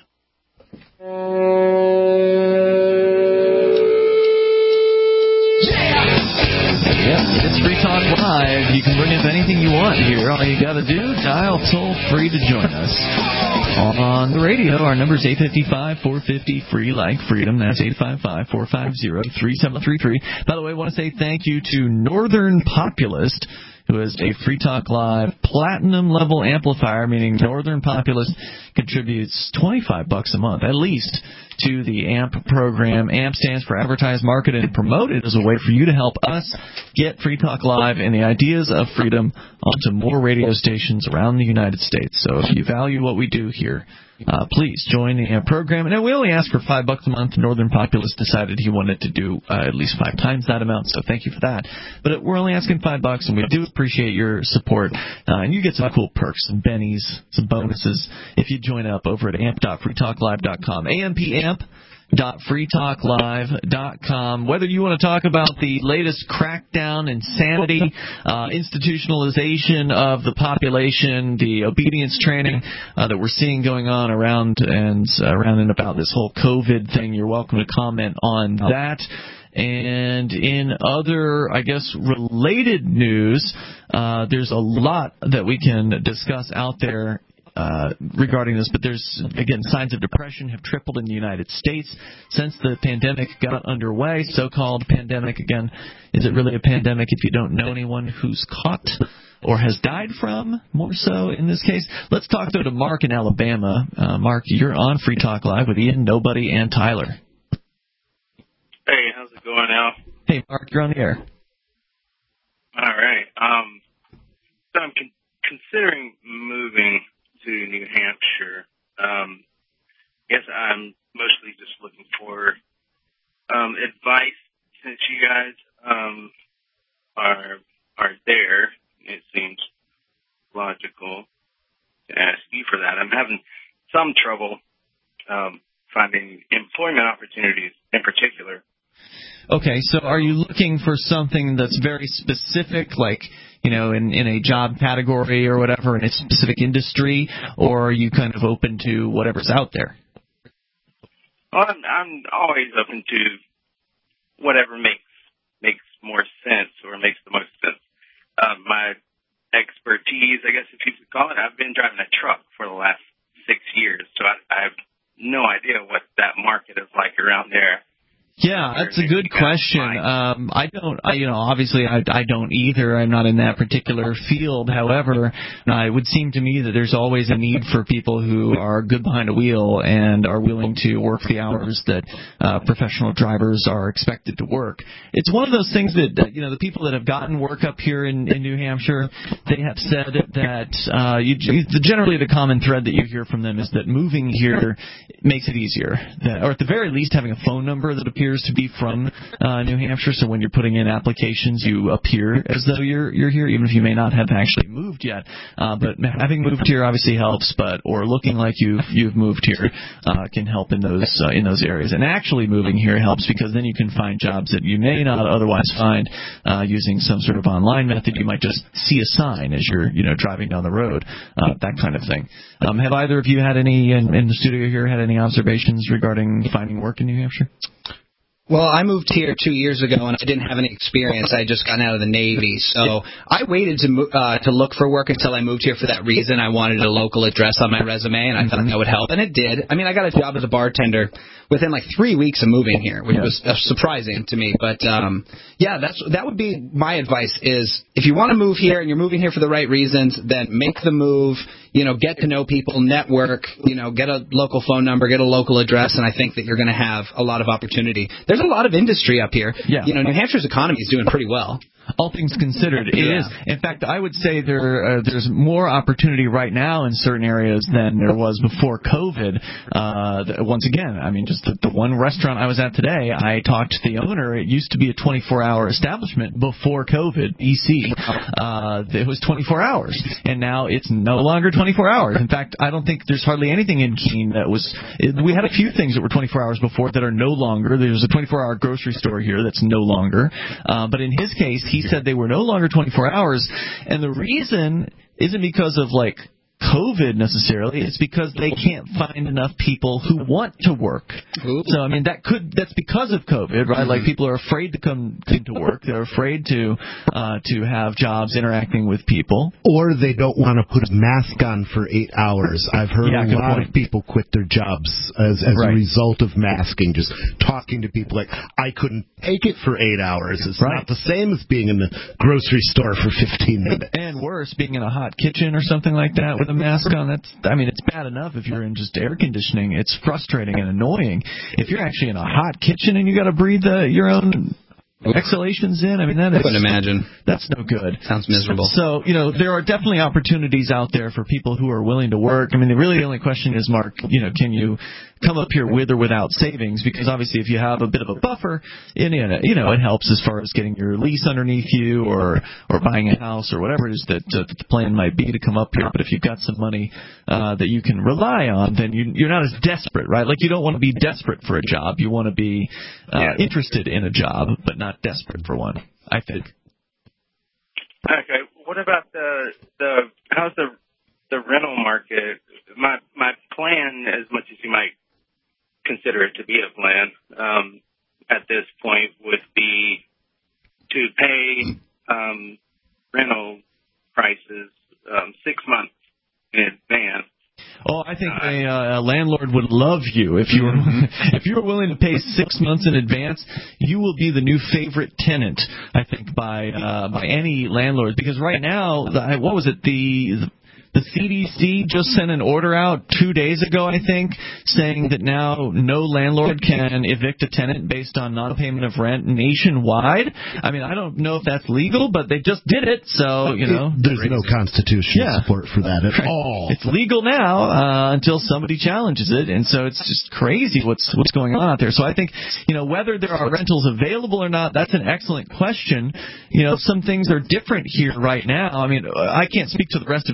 Yep, it's Free Talk Live. You can bring up anything you want here. All you got to do, dial toll free to join us. On the radio, our number is eight five five, four five zero, free, like freedom. That's eight five five, four five zero, three seven three three. By the way, I want to say thank you to Northern Populist, who is a Free Talk Live platinum level amplifier, meaning Northern Populist contributes twenty-five bucks a month, at least, to the A M P program. A M P stands for Advertise, Market, and Promote. It is a way for you to help us get Free Talk Live and the ideas of freedom onto more radio stations around the United States. So if you value what we do here, uh, please join the A M P program. And we only ask for five bucks a month. Northern Populist decided he wanted to do uh, at least five times that amount, so thank you for that. But we're only asking five bucks, and we do appreciate your support. Uh, and you get some cool perks, some bennies, some bonuses if you join up over at amp dot free talk live dot com. A M P amp dot free talk live dot com. Whether you want to talk about the latest crackdown, insanity, uh, institutionalization of the population, the obedience training uh, that we're seeing going on around and uh, around and about this whole COVID thing, you're welcome to comment on that. And in other, I guess, related news, uh, there's a lot that we can discuss out there Uh, regarding this, but there's, again, signs of depression have tripled in the United States since the pandemic got underway. So-called pandemic, again, is it really a pandemic if you don't know anyone who's caught or has died from, more so in this case? Let's talk, though, to Mark in Alabama. Uh, Mark, you're on Free Talk Live with Ian, Nobody, and Tyler. Hey, how's it going, Al? Hey, Mark, you're on the air. All right. Um, so I'm con- considering moving to New Hampshire. Um, guess I'm mostly just looking for um, advice since you guys um, are are there. It seems logical to ask you for that. I'm having some trouble um, finding employment opportunities in particular Okay, so are you looking for something that's very specific, like, you know, in, in a job category or whatever, in a specific industry, or are you kind of open to whatever's out there? Well, I'm, I'm always open to whatever makes makes more sense or makes the most sense. Um, my expertise, I guess if you could call it, I've been driving a truck for the last six years, so I, I have no idea what that market is like around there. Yeah, that's a good question. Um, I don't, I, you know, obviously I, I don't either. I'm not in that particular field. However, uh, it would seem to me that there's always a need for people who are good behind a wheel and are willing to work the hours that uh, professional drivers are expected to work. It's one of those things that, you know, the people that have gotten work up here in, in New Hampshire, they have said that uh, you, generally the common thread that you hear from them is that moving here makes it easier, that, or at the very least having a phone number that appears to be from uh, New Hampshire, so when you're putting in applications, you appear as though you're you're here, even if you may not have actually moved yet. Uh, but having moved here obviously helps, but or looking like you've you've moved here uh, can help in those uh, in those areas. And actually moving here helps because then you can find jobs that you may not otherwise find uh, using some sort of online method. You might just see a sign as you're you know driving down the road, uh, that kind of thing. Um, have either of you had any in, in the studio here had any observations regarding finding work in New Hampshire? Well, I moved here two years ago, and I didn't have any experience. I had just gotten out of the Navy, so I waited to mo- uh, to look for work until I moved here for that reason. I wanted a local address on my resume, and I thought that would help, and it did. I mean, I got a job as a bartender within like three weeks of moving here, which was uh, surprising to me. But um, yeah, that's that would be my advice: is if you want to move here and you're moving here for the right reasons, then make the move. You know, get to know people, network, you know, get a local phone number, get a local address, and I think that you're going to have a lot of opportunity. There's a lot of industry up here. Yeah. You know, New Hampshire's economy is doing pretty well. All things considered, it yeah. is. In fact, I would say there uh, there's more opportunity right now in certain areas than there was before COVID. Uh, once again, I mean, just the, the one restaurant I was at today, I talked to the owner. It used to be a twenty-four hour establishment before COVID, E C. Uh, it was twenty-four hours, and now it's no longer twenty-four hours. In fact, I don't think there's hardly anything in Keene that was. It, we had a few things that were twenty-four hours before that are no longer. There's a twenty-four hour grocery store here that's no longer. Uh, but in his case, he said they were no longer twenty-four hours, and the reason isn't because of like COVID necessarily. It's because they can't find enough people who want to work. Ooh. So I mean that could that's because of COVID, right? Mm-hmm. Like people are afraid to come into work. They're afraid to uh, to have jobs interacting with people, or they don't want to put a mask on for eight hours. I've heard yeah, a lot point. of people quit their jobs as as right. a result of masking. Just talking to people like, I couldn't take it for eight hours. It's right. not the same as being in the grocery store for fifteen minutes. And worse, being in a hot kitchen or something like that with a mask on. That's, I mean, it's bad enough if you're in just air conditioning. It's frustrating and annoying. If you're actually in a hot kitchen and you got to breathe the, your own exhalations in, I mean, that is, I couldn't imagine. That's no good. Sounds miserable. So, you know, there are definitely opportunities out there for people who are willing to work. I mean, the really the only question is, Mark, you know, can you come up here with or without savings? Because obviously if you have a bit of a buffer, in it, you know, it helps as far as getting your lease underneath you or or buying a house or whatever it is that, uh, that the plan might be to come up here. But if you've got some money uh, that you can rely on, then you, you're not as desperate, right? Like you don't want to be desperate for a job. You want to be uh, yeah. interested in a job, but not desperate for one, I think. Okay. What about the the how's the the rental market? My my plan, as much as you might consider it to be a plan, um, at this point would be to pay um, rental prices um, six months in advance. Oh, I think a, uh, a landlord would love you if you were if you were willing to pay six months in advance. You will be the new favorite tenant, I think, by uh, by any landlord. Because right now, the, what was it the, the The C D C just sent an order out two days ago, I think, saying that now no landlord can evict a tenant based on non-payment of rent nationwide. I mean, I don't know if that's legal, but they just did it, so, you know. There's no constitutional yeah. support for that at right. all. It's legal now uh, until somebody challenges it, and so it's just crazy what's what's going on out there. So I think, you know, whether there are rentals available or not, that's an excellent question. You know, some things are different here right now. I mean, I can't speak to the rest of New Hampshire,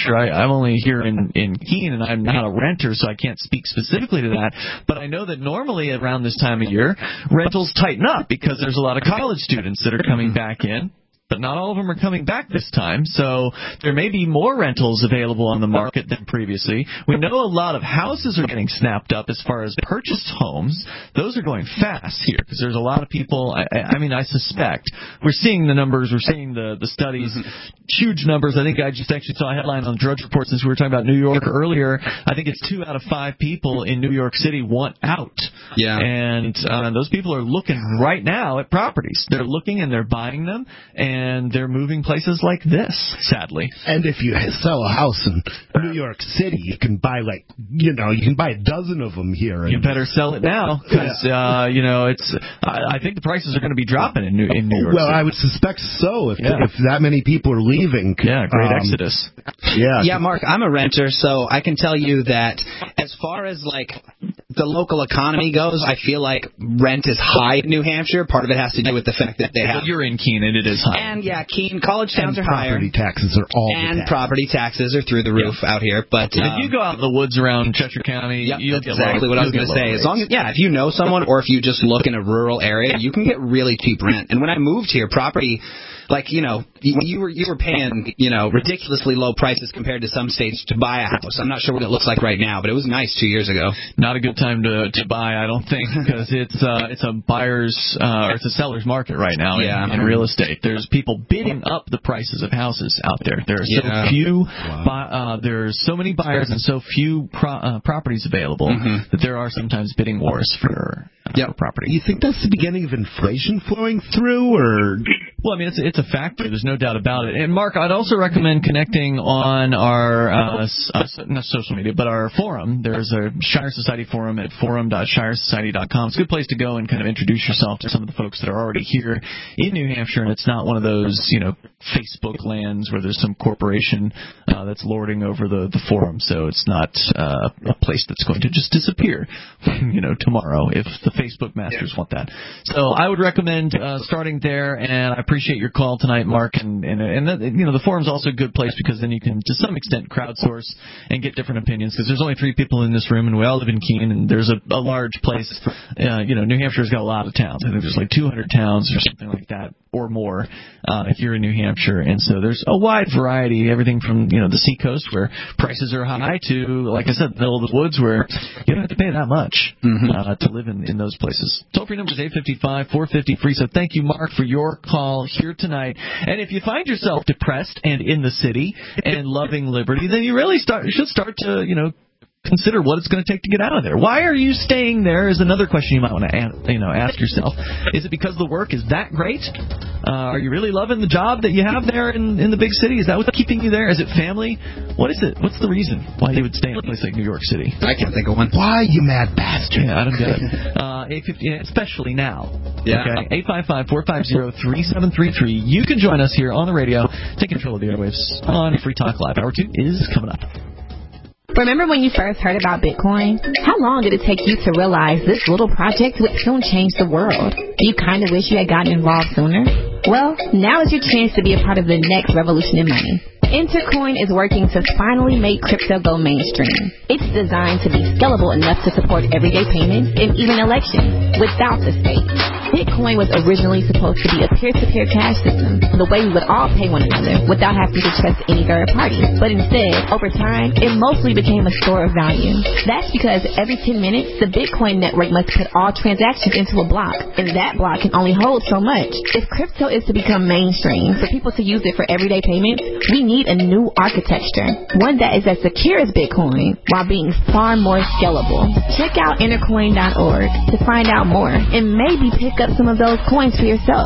Hampshire. I, I'm only here in, in Keene, and I'm not a renter, so I can't speak specifically to that. But I know that normally around this time of year, rentals tighten up because there's a lot of college students that are coming back in. But not all of them are coming back this time, so there may be more rentals available on the market than previously. We know a lot of houses are getting snapped up as far as purchased homes. Those are going fast here because there's a lot of people. I, I mean, I suspect we're seeing the numbers, we're seeing the, the studies, huge numbers. I think I just actually saw a headline on Drudge Report since we were talking about New York earlier. I think it's two out of five people in New York City want out. Yeah. And uh, those people are looking right now at properties. They're looking and they're buying them, and And they're moving places like this, sadly. And if you sell a house in New York City, you can buy like, you know, you can buy a dozen of them here. You better sell it now, because uh, you know it's. I, I think the prices are going to be dropping in New in New York Well, City. I would suspect so if Yeah. if that many people are leaving. Yeah, great um, exodus. Yeah. Yeah, Mark, I'm a renter, so I can tell you that as far as like the local economy goes, I feel like rent is high in New Hampshire. Part of it has to do with the fact that they have. But you're in Keene, and it is high. And yeah, Keene college towns and are higher. property taxes are all And the taxes. property taxes are through the roof out here. But um, if you go out in the woods around Cheshire County, Yep, you'll that's get exactly low, what I was you'll going to get say. low As long as, rates. yeah, if you know someone or if you just look in a rural area, you can get really cheap rent. And when I moved here, property, like, you know, you, you were you were paying, you know, ridiculously low prices compared to some states to buy a house. I'm not sure what it looks like right now, but it was nice two years ago. Not a good time to to buy, I don't think, because it's uh, it's a buyer's uh, or it's a seller's market right now in, Yeah. in real estate. There's people bidding up the prices of houses out there. There are so Yeah. few, Wow. bu- uh, there's so many buyers and so few pro- uh, properties available Mhm. that there are sometimes bidding wars for, uh, Yep. for property. You think that's the beginning of inflation flowing through, or? Well, I mean, it's it's a factor. There's no doubt about it. And Mark, I'd also recommend connecting on our uh, s- uh, not social media, but our forum. There's a Shire Society forum at forum dot shire society dot com. It's a good place to go and kind of introduce yourself to some of the folks that are already here in New Hampshire. And it's not one of those, you know, Facebook lands where there's some corporation uh, that's lording over the the forum. So it's not uh, a place that's going to just disappear, you know, tomorrow if the Facebook masters want that. So I would recommend uh, starting there, and I appreciate your call tonight, Mark. And and, and that, you know, the forum's also a good place because then you can, to some extent, crowdsource and get different opinions. Because there's only three people in this room, and we all live in Keene, and there's a, a large place. Uh, you know, New Hampshire's got a lot of towns. I think there's like two hundred towns or something like that or more uh, here in New Hampshire, and so there's a wide variety, everything from, you know, the seacoast where prices are high to, like I said, the middle of the woods where you don't have to pay that much Mm-hmm. uh, to live in, in those places. Toll-free number is eight five five, four five zero, free. So thank you, Mark, for your call here tonight. And if you find yourself depressed and in the city and loving liberty, then you really start should start to, you know, consider what it's going to take to get out of there. Why are you staying there is another question you might want to, you know, ask yourself. Is it because the work is that great? Uh, are you really loving the job that you have there in, in the big city? Is that what's keeping you there? Is it family? What is it? What's the reason why you would stay in a place like New York City? I can't think of one. Why, you mad bastard? Yeah, I don't get it. Uh, eight fifty, especially now. Yeah. Okay. eight five five, four five zero, three seven three three. You can join us here on the radio. Take control of the airwaves on Free Talk Live. Hour two is coming up. Remember when you first heard about Bitcoin? How long did it take you to realize this little project would soon change the world? Do you kind of wish you had gotten involved sooner? Well, now is your chance to be a part of the next revolution in money. Intercoin is working to finally make crypto go mainstream. It's designed to be scalable enough to support everyday payments and even elections without the state. Bitcoin was originally supposed to be a peer-to-peer cash system, the way we would all pay one another without having to trust any third party. But instead, over time, it mostly became a store of value. That's because every ten minutes, the Bitcoin network must put all transactions into a block, and that block can only hold so much. If crypto is to become mainstream, for people to use it for everyday payments, we need a new architecture, one that is as secure as Bitcoin while being far more scalable. Check out intercoin dot org to find out more and maybe pick up some of those coins for yourself.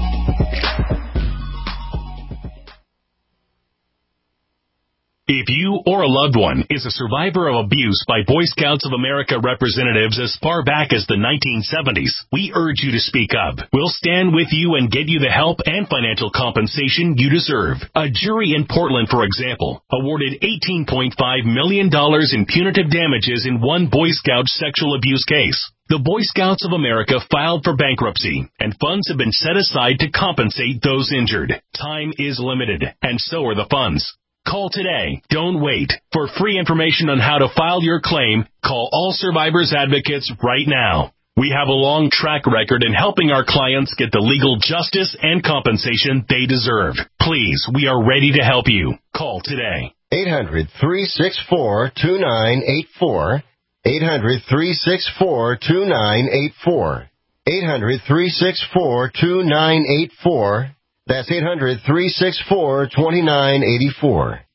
If you or a loved one is a survivor of abuse by Boy Scouts of America representatives as far back as the nineteen seventies, we urge you to speak up. We'll stand with you and get you the help and financial compensation you deserve. A jury in Portland, for example, awarded eighteen point five million dollars in punitive damages in one Boy Scout sexual abuse case. The Boy Scouts of America filed for bankruptcy, and funds have been set aside to compensate those injured. Time is limited, and so are the funds. Call today. Don't wait. For free information on how to file your claim, call All Survivors Advocates right now. We have a long track record in helping our clients get the legal justice and compensation they deserve. Please, we are ready to help you. Call today. eight hundred, three six four, two nine eight four. eight hundred, three six four, two nine eight four. eight hundred, three six four, two nine eight four. That's eight hundred, three six four, two nine eight four.